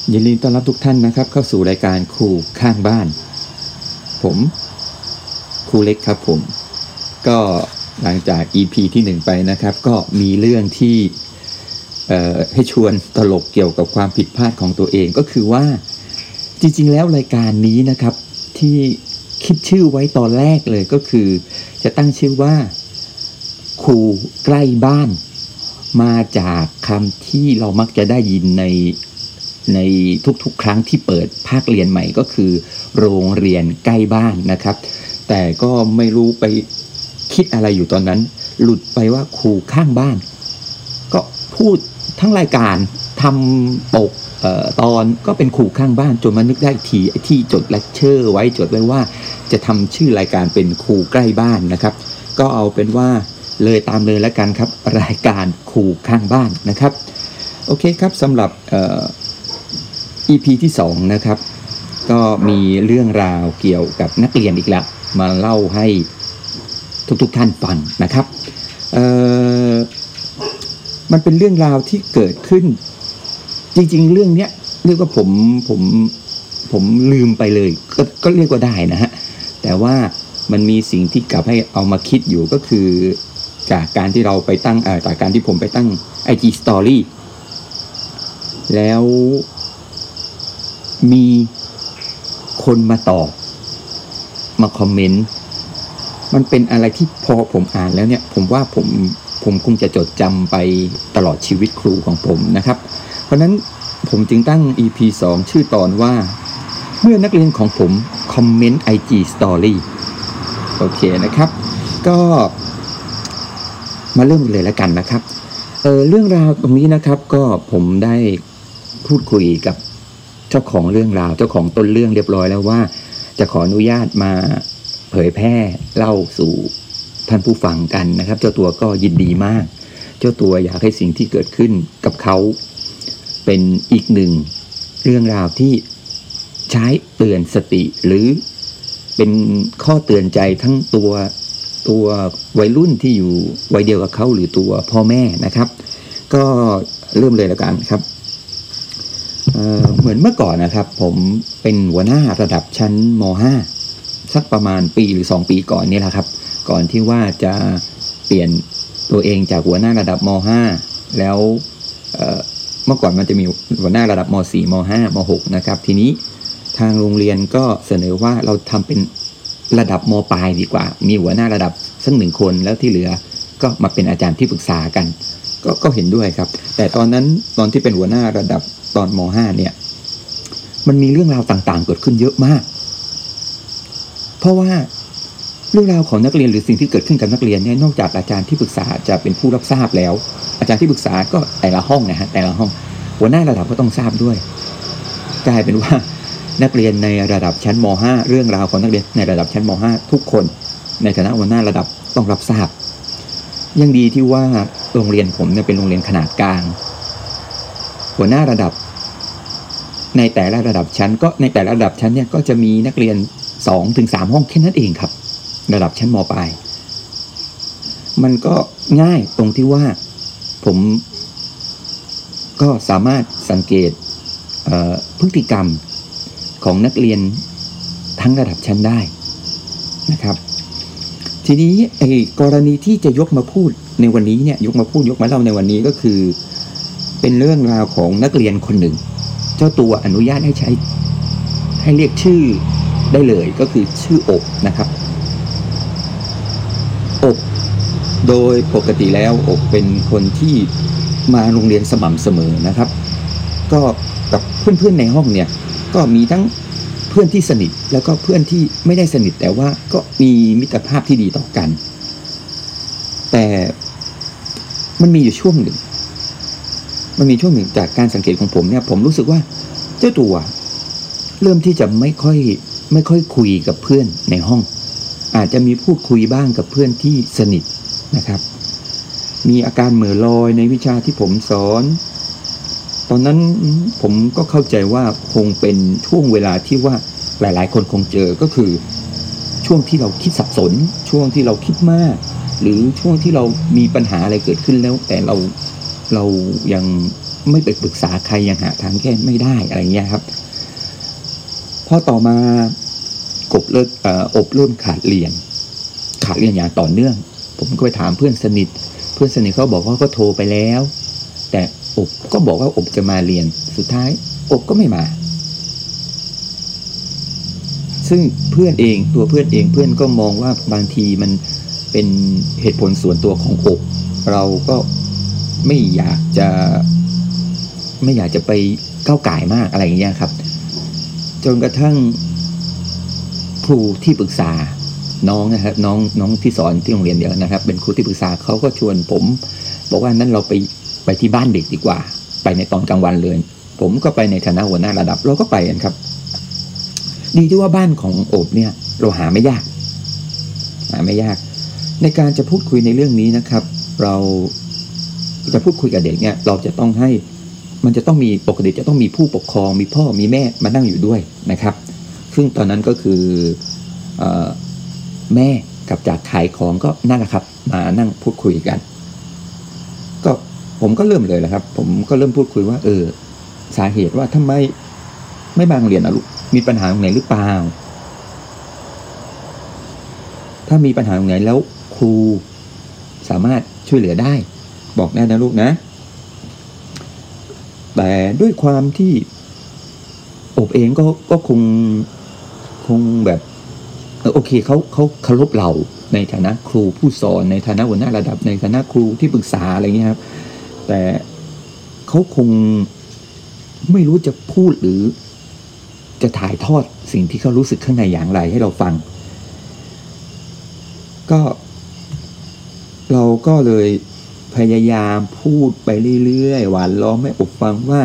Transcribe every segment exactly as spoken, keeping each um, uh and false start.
ยินดีต้อนรับทุกท่านนะครับเข้าสู่รายการครูข้างบ้านผมครูเล็กครับผมก็หลังจาก อี พี ที่หนึ่งไปนะครับก็มีเรื่องที่เอ่อให้ชวนตลกเกี่ยวกับความผิดพลาดของตัวเองก็คือว่าจริงๆแล้วรายการนี้นะครับที่คิดชื่อไว้ตอนแรกเลยก็คือจะตั้งชื่อว่าครูใกล้บ้านมาจากคำที่เรามักจะได้ยินในในทุกๆครั้งที่เปิดภาคเรียนใหม่ก็คือโรงเรียนใกล้บ้านนะครับแต่ก็ไม่รู้ไปคิดอะไรอยู่ตอนนั้นหลุดไปว่าครูข้างบ้านก็พูดทั้งรายการทำปกเอ่อตอนก็เป็นครูข้างบ้านจนมานึกได้ทีที่จดเลคเชอร์ไว้จดไว้ว่าจะทำชื่อรายการเป็นครูใกล้บ้านนะครับก็เอาเป็นว่าเลยตามเลยแล้วกันครับรายการครูข้างบ้านนะครับโอเคครับสำหรับเอ่อ อี พี ที่สองนะครับก็มีเรื่องราวเกี่ยวกับนักเรียนอีกแล้วมาเล่าให้ทุกๆ ท่านฟังนะครับเอ่อมันเป็นเรื่องราวที่เกิดขึ้นจริงๆเรื่องเนี้ยเรียกว่าผมผมผมลืมไปเลยก็ก็เรียกว่าได้นะฮะแต่ว่ามันมีสิ่งที่กลับให้เอามาคิดอยู่ก็คือจากการที่เราไปตั้งเอ่อจากการที่ผมไปตั้ง ไอ จี Story แล้วมีคนมาตอบมาคอมเมนต์มันเป็นอะไรที่พอผมอ่านแล้วเนี่ยผมว่าผมผมคงจะจดจำไปตลอดชีวิตครูของผมนะครับเพราะนั้นผมจึงตั้ง อี พี สองชื่อตอนว่าเมื่อนักเรียนของผมคอมเมนต์ ไอ จี Story โอเคนะครับก็มาเริ่มเลยแล้วกันนะครับเออเรื่องราวตรงนี้นะครับก็ผมได้พูดคุยกับเจ้าของเรื่องราวเจ้าของต้นเรื่องเรียบร้อยแล้วว่าจะขออนุญาตมาเผยแพร่เล่าสู่ท่านผู้ฟังกันนะครับเจ้าตัวก็ยินดีมากเจ้าตัวอยากให้สิ่งที่เกิดขึ้นกับเขาเป็นอีกหนึ่งเรื่องราวที่ใช้เตือนสติหรือเป็นข้อเตือนใจทั้งตัวตัววัยรุ่นที่อยู่วัยเดียวกับเขาหรือตัวพ่อแม่นะครับก็เริ่มเลยแล้วกันครับเอ่อเหมือนเมื่อก่อนนะครับผมเป็นหัวหน้าระดับชั้นม.ห้า สักประมาณปีหรือสองปีก่อนนี่แหละครับก่อนที่ว่าจะเปลี่ยนตัวเองจากหัวหน้าระดับม.ห้า แล้วเอ่อเมื่อก่อนมันจะมีหัวหน้าระดับม.สี่ ม.ห้า ม.หก นะครับทีนี้ทางโรงเรียนก็เสนอว่าเราทำเป็นระดับม.ปลายดีกว่ามีหัวหน้าระดับสักหนึ่งคนแล้วที่เหลือก็มาเป็นอาจารย์ที่ปรึกษากันก็ก็เห็นด้วยครับแต่ตอนนั้นตอนที่เป็นหัวหน้าระดับตอนม.ห้า เนี่ยมันมีเรื่องราวต่างๆเกิดขึ้นเยอะมากเพราะว่าเรื่องราวของนักเรียนหรือสิ่งที่เกิดขึ้นกับนักเรียนเนี่ยนอกจากอาจารย์ที่ปรึกษาจะเป็นผู้รับทราบแล้วอาจารย์ที่ปรึกษาก็แต่ละห้องนะฮะแต่ละห้องหัวหน้าระดับก็ต้องทราบด้วยกลายเป็นว่านักเรียนในระดับชั้นม.ห้า เรื่องราวของนักเรียนในระดับชั้นม.ห้า ทุกคนในฐานะหัวหน้าระดับต้องรับทราบยังดีที่ว่าโรงเรียนผมเนี่ยเป็นโรงเรียนขนาดกลางหัวหน้าระดับในแต่ละระดับชั้นก็ในแต่ละระดับชั้นเนี่ยก็จะมีนักเรียน สองถึงสาม ห้องแค่นั้นเองครับระดับชั้นม.ปลายมันก็ง่ายตรงที่ว่าผมก็สามารถสังเกตพฤติกรรมของนักเรียนทั้งระดับชั้นได้นะครับทีนี้ไอ้กรณีที่จะยกมาพูดในวันนี้เนี่ยยกมาพูดยกมาเล่าในวันนี้ก็คือเป็นเรื่องราวของนักเรียนคนหนึ่งเจ้าตัวอนุญาตให้ใช้ให้เรียกชื่อได้เลยก็คือชื่ออบนะครับอบโดยปกติแล้วอบเป็นคนที่มาโรงเรียนสม่ำเสมอนะครับก็กับเพื่อนๆในห้องเนี่ยก็มีทั้งเพื่อนที่สนิทแล้วก็เพื่อนที่ไม่ได้สนิทแต่ว่าก็มีมิตรภาพที่ดีต่อกันแต่มันมีอยู่ช่วงหนึ่งมันมีช่วงหนึ่งจากการสังเกตของผมเนี่ยผมรู้สึกว่าเจ้าตัวเริ่มที่จะไม่ค่อยไม่ค่อยคุยกับเพื่อนในห้องอาจจะมีพูดคุยบ้างกับเพื่อนที่สนิทนะครับมีอาการเหม่อลอยในวิชาที่ผมสอนตอนนั้นผมก็เข้าใจว่าคงเป็นช่วงเวลาที่ว่าหลายๆคนคงเจอก็คือช่วงที่เราคิดสับสนช่วงที่เราคิดมากหรือช่วงที่เรามีปัญหาอะไรเกิดขึ้นแล้วแต่เราเรายังไม่ไปปรึกษาใครยังหาทางแก้ไม่ได้อะไรเงี้ยครับพอต่อมากบเลิกเอ่ออบเริ่มขาดเรียนขาดเรียนอย่างต่อเนื่องผมก็ไปถามเพื่อนสนิทเพื่อนสนิทเขาบอกว่าก็โทรไปแล้วแต่อบก็บอกว่าอบจะมาเรียนสุดท้ายอบก็ไม่มาซึ่งเพื่อนเองตัวเพื่อนเองเพื่อนก็มองว่าบางทีมันเป็นเหตุผลส่วนตัวของอบเราก็ไม่อยากจะไม่อยากจะไปก้าวก่ายมากอะไรอย่างเงี้ยครับจนกระทั่งครูที่ปรึกษาน้องนะครับน้องน้องที่สอนที่โรงเรียนเดียวนะครับเป็นครูที่ปรึกษาเขาก็ชวนผมบอกว่านั้นเราไปไปที่บ้านเด็กดีกว่าไปในตอนกลางวันเลยผมก็ไปในฐานะหัวหน้าระดับเราก็ไปกันครับดีที่ว่าบ้านของโอบเนี่ยเราหาไม่ยากหาไม่ยากในการจะพูดคุยในเรื่องนี้นะครับเราจะพูดคุยกับเด็กเนี่ยเราจะต้องให้มันจะต้องมีปกติจะต้องมีผู้ปกครองมีพ่อมีแม่มานั่งอยู่ด้วยนะครับซึ่งตอนนั้นก็คือเอ่อแม่กับจากขายของก็นั่นแหละครับมานั่งพูดคุยกันก็ผมก็เริ่มเลยแหละครับผมก็เริ่มพูดคุยว่าเออสาเหตุว่าทำไมไม่มาโรงเรียนนะลูกมีปัญหาตรงไหนหรือเปล่าถ้ามีปัญหาตรงไหนแล้วครูสามารถช่วยเหลือได้บอกได้นะลูกนะแต่ด้วยความที่อบเองก็ก็คงคงแบบเออโอเคเขาเขาเคารพเราในฐานะครูผู้สอนในฐานะหัวหน้าระดับในฐานะครูที่ปรึกษาอะไรเงี้ยครับแต่เขาคงไม่รู้จะพูดหรือจะถ่ายทอดสิ่งที่เขารู้สึกข้างในอย่างไรให้เราฟังก็เราก็เลยพยายามพูดไปเรื่อยๆหวานล้อมให้อบฟังว่า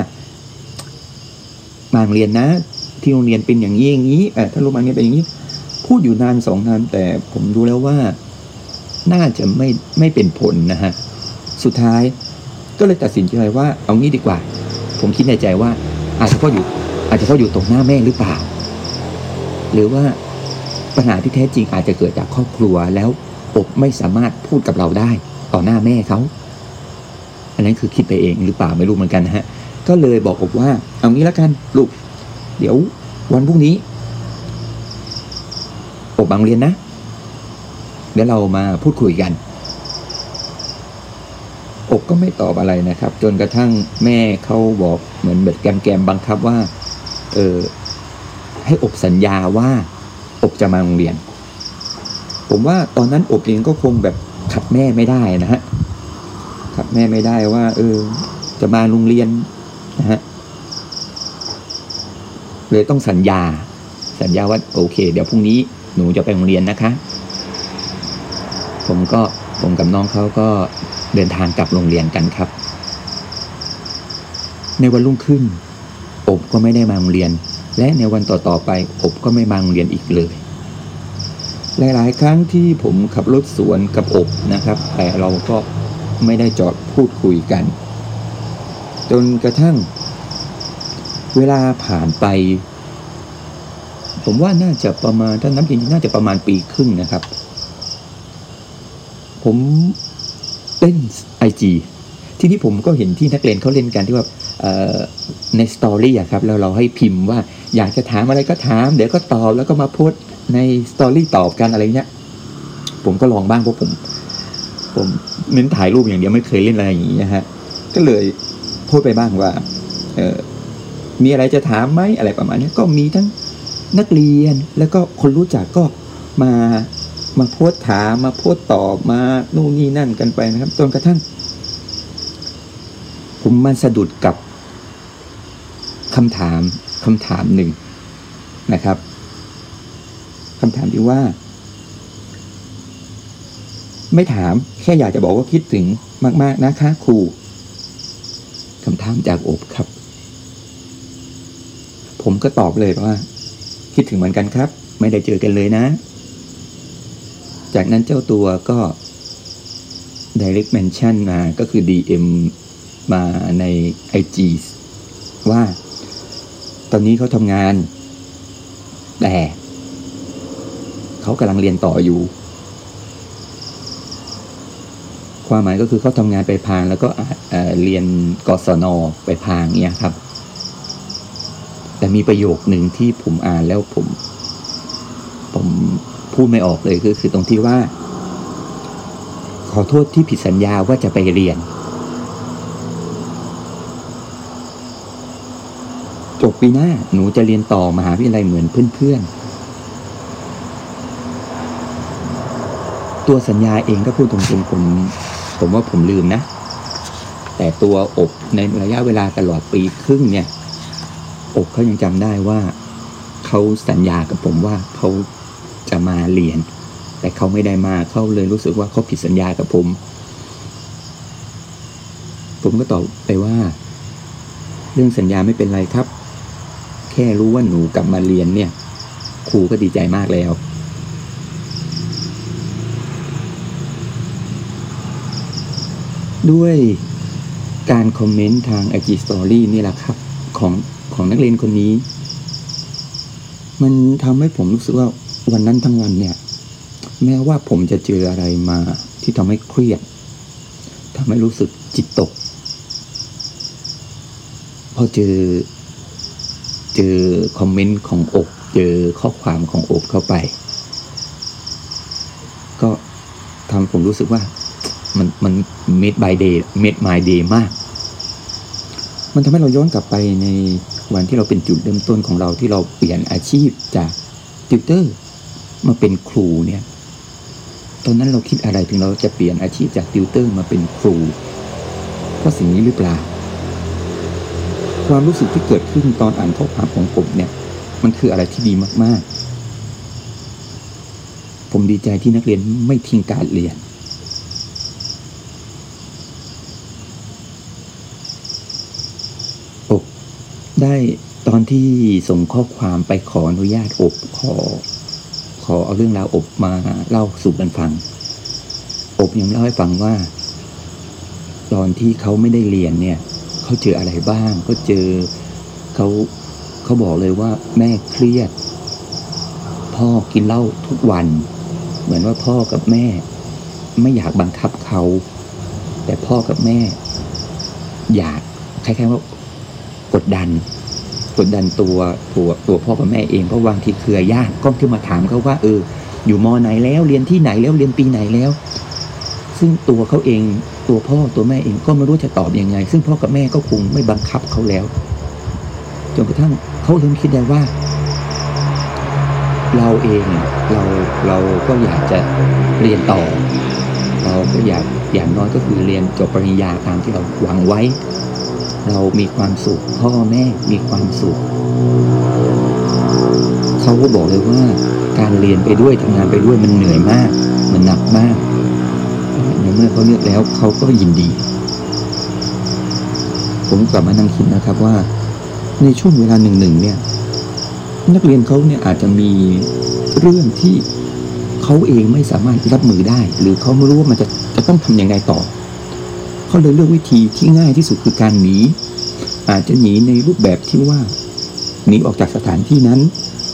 มาโรงเรียนนะที่โรงเรียนเป็นอย่างนี้อย่างนี้เออถ้าโรงเรียนเป็นอย่างนี้พูดอยู่นานสองนานแต่ผมดูแล้วว่าน่าจะไม่ไม่เป็นผลนะฮะสุดท้ายก็เลยตัดสินใจว่าเอางี้ดีกว่าผมคิดในใจว่าอาจจะเพราะอยู่อาจจะเพราะอยู่ตรงหน้าแม่หรือเปล่าหรือว่าปัญหาที่แท้จริงอาจจะเกิดจากครอบครัวแล้วอบไม่สามารถพูดกับเราได้ต่อหน้าแม่เขาอันนั้นคือคิดไปเองหรือเปล่าไม่รู้เหมือนกันนะฮะก็เลยบอกอบว่าเอางี้แล้วกันลูกเดี๋ยววันพรุ่งนี้อบมาโรงเรียนนะเดี๋ยวเรามาพูดคุยกันอบก็ไม่ตอบอะไรนะครับจนกระทั่งแม่เขาบอกเหมือนแบบแกมๆบังคับว่าเออให้อบสัญญาว่าอบจะมาโรงเรียนผมว่าตอนนั้นอบเองก็คงแบบขัดแม่ไม่ได้นะฮะขัดแม่ไม่ได้ว่าเออจะมาโรงเรียนนะฮะเลยต้องสัญญาสัญญาว่าโอเคเดี๋ยวพรุ่งนี้หนูจะไปโรงเรียนนะคะผมก็ผมกับน้องเขาก็เดินทางกลับโรงเรียนกันครับในวันรุ่งขึ้นอบก็ไม่ได้มาโรงเรียนและในวันต่อๆไปอบก็ไม่มาโรงเรียนอีกเลยหลายๆครั้งที่ผมขับรถสวนกับอบนะครับแต่เราก็ไม่ได้จอดพูดคุยกันจนกระทั่งเวลาผ่านไปผมว่าน่าจะประมาณถ้านับจริงๆน่าจะประมาณปีครึ่งนะครับผมเล่น ไอ จี ที่นี่ผมก็เห็นที่นักเรียนเขาเล่นกันที่ว่าในสตอรี่อะครับแล้วเราให้พิมพ์ว่าอยากจะถามอะไรก็ถามเดี๋ยวก็ตอบแล้วก็มาโพสต์ในสตอรี่ตอบกันอะไรเงี้ยผมก็ลองบ้างเพราะผมผมเน้นถ่ายรูปอย่างเดียวไม่เคยเล่นอะไรอย่างนี้นะฮะก็เลยโพสต์ไปบ้างว่าเออมีอะไรจะถามไหมอะไรประมาณนี้ก็มีทั้งนักเรียนแล้วก็คนรู้จักก็มามาโพสต์ถามมาโพสต์ตอบมาโน่นนี่นั่นกันไปนะครับจนกระทั่งผมมันสะดุดกับคำถามคำถามหนึ่งนะครับคำถามที่ว่าไม่ถามแค่อยากจะบอกว่าคิดถึงมากๆนะคะครูคำถามจากอบครับผมก็ตอบเลยว่าคิดถึงเหมือนกันครับไม่ได้เจอกันเลยนะจากนั้นเจ้าตัวก็ direct mention มาก็คือ ดี เอ็ม มาใน ไอ จี ว่าตอนนี้เขาทำงานแต่เขากำลังเรียนต่ออยู่ผความหมายก็คือเขาทำงานไปพลางแล้วก็เอ่อเรียนกศนไปพลางเนี้ยครับแต่มีประโยคหนึ่งที่ผมอ่านแล้วผมผมพูดไม่ออกเลยก็คือตรงที่ว่าขอโทษที่ผิดสัญญาว่าจะไปเรียนจบปีหน้าหนูจะเรียนต่อมหาวิทยาลัยเหมือนเพื่อนๆตัวสัญญาเองถ้าพูดตรงๆผมผมว่าผมลืมนะแต่ตัวอบในระยะเวลาตลอดปีครึ่งเนี่ยอบเขายังจำได้ว่าเขาสัญญากับผมว่าเขาจะมาเรียนแต่เขาไม่ได้มาเขาเลยรู้สึกว่าเขาผิดสัญญากับผมผมก็ตอบไปว่าเรื่องสัญญาไม่เป็นไรครับแค่รู้ว่าหนูกลับมาเรียนเนี่ยครูก็ดีใจมากแล้วด้วยการคอมเมนต์ทาง ไอ จี Story นี่แหละครับของของนักเรียนคนนี้มันทำให้ผมรู้สึกว่าวันนั้นทั้งวันเนี่ยแม้ว่าผมจะเจออะไรมาที่ทำให้เครียดทำให้รู้สึกจิตตกพอเจอเจอคอมเมนต์ของอบเจอข้อความของอบเข้าไปก็ทำผมรู้สึกว่ามันมัน made by day made my day มากมันทำให้เราย้อนกลับไปในวันที่เราเป็นจุดเริ่มต้นของเราที่เราเปลี่ยนอาชีพจากติวเตอร์มาเป็นครูเนี่ยตอนนั้นเราคิดอะไรถึงเราจะเปลี่ยนอาชีพจากติวเตอร์มาเป็นครูเพราะสิ่งนี้หรือเปล่าความรู้สึกที่เกิดขึ้นตอนอ่านข้อความของผมเนี่ยมันคืออะไรที่ดีมากๆผมดีใจที่นักเรียนไม่ทิ้งการเรียนอบได้ตอนที่ส่งข้อความไปขออนุญาตอบขอขอเอาเรื่องราวอบมาเล่าสู่กันฟังอบยังเล่าให้ฟังว่าตอนที่เขาไม่ได้เรียนเนี่ยเขาเจออะไรบ้างก็เจอเขาเขาบอกเลยว่าแม่เครียดพ่อกินเหล้าทุกวันเหมือนว่าพ่อกับแม่ไม่อยากบังคับเขาแต่พ่อกับแม่อยากคล้ายๆว่ากดดันกดดันตัวตัวตัวพ่อกับแม่เองเพราะบางทีเครือญาติก็ขึ้นมาถามเขาว่าเอออยู่ม.ไหนแล้วเรียนที่ไหนแล้วเรียนปีไหนแล้วซึ่งตัวเขาเองตัวพ่อตัวแม่เองก็ไม่รู้จะตอบยังไงซึ่งพ่อกับแม่ก็คงไม่บังคับเขาแล้วจนกระทั่งเขาเริ่มคิดได้ว่าเราเองเราเราก็อยากจะเรียนต่อเราก็อยากอย่างน้อยก็คือเรียนจบปริญญาตามที่เราหวังไว้เรามีความสุขพ่อแม่มีความสุขเขาก็บอกเลยว่าการเรียนไปด้วยทำงานไปด้วยมันเหนื่อยมากมันหนักมากในเมื่อเขาเลือกแล้วเขาก็ยินดีผมกลับมานั่งคิดนะครับว่าในช่วงเวลาหนึ่งๆเนี่ยนักเรียนเขาเนี่ยอาจจะมีเรื่องที่เขาเองไม่สามารถรับมือได้หรือเขาไม่รู้ว่ามันจะจะต้องทำยังไงต่อเขาเลยเลือกวิธีที่ง่ายที่สุดคือการหนีอาจจะหนีในรูปแบบที่ว่าหนีออกจากสถานที่นั้น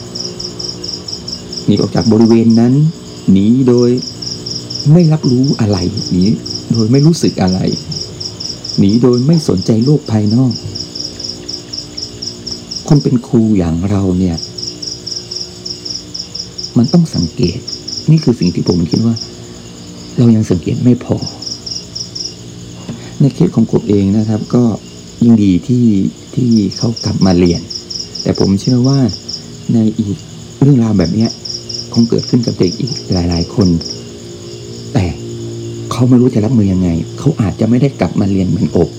หนีออกจากบริเวณนั้นหนีโดยไม่รับรู้อะไรหนีโดยไม่รู้สึกอะไรหนีโดยไม่สนใจโลกภายนอกคนเป็นครูอย่างเราเนี่ยมันต้องสังเกตนี่คือสิ่งที่ผมคิดว่าเรายังสังเกตไม่พอในเคสของผมเองนะครับก็ยิ่งดีที่ที่เขากลับมาเรียนแต่ผมเชื่อว่าในอีกเรื่องราวแบบนี้คงเกิดขึ้นกับเด็กอีกหลายๆคนแต่เขาไม่รู้จะรับมือยังไงเขาอาจจะไม่ได้กลับมาเรียนเหมือนอบ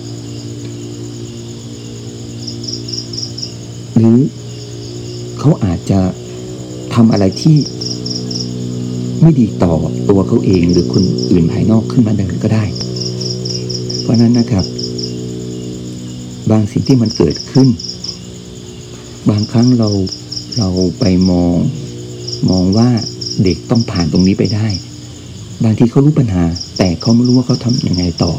หรือเขาอาจจะทำอะไรที่ไม่ดีต่อตัวเขาเองหรือคนอื่นภายนอกขึ้นมาเดินก็ได้เพราะนั้นนะครับบางสิ่งที่มันเกิดขึ้นบางครั้งเราเราไปมองมองว่าเด็กต้องผ่านตรงนี้ไปได้บางทีเขารู้ปัญหาแต่เขาไม่รู้ว่าเขาทำยังไงต่อ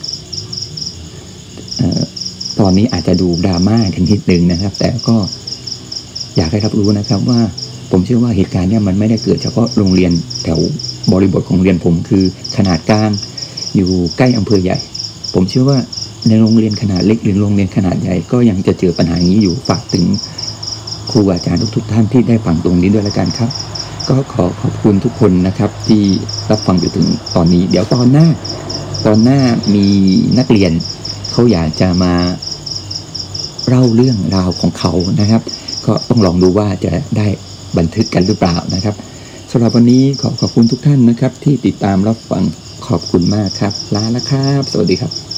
เอ่อตอนนี้อาจจะดูดราม่ากันนิดนึงนะครับแต่ก็อยากให้รับรู้นะครับว่าผมเชื่อว่าเหตุการณ์เนี้ยมันไม่ได้เกิดเฉพาะโรงเรียนแถวบริบทของโรงเรียนผมคือขนาดกลางอยู่ใกล้อำเภอใหญ่ผมเชื่อว่าในโรงเรียนขนาดเล็กหรือโรงเรียนขนาดใหญ่ก็ยังจะเจอปัญหาอย่างนี้อยู่ฝากถึงครูอาจารย์ทุกๆท่านที่ได้ฟังตรงนี้ด้วยละกันครับก็ขอขอบคุณทุกคนนะครับที่รับฟังอยู่ถึงตอนนี้เดี๋ยวตอนหน้าตอนหน้ามีนักเรียนเขาอยากจะมาเล่าเรื่องราวของเขานะครับก็ต้องลองดูว่าจะได้บันทึกกันหรือเปล่านะครับสำหรับวันนี้ขอขอบคุณทุกท่านนะครับที่ติดตามรับฟังขอบคุณมากครับลาแล้วครับสวัสดีครับ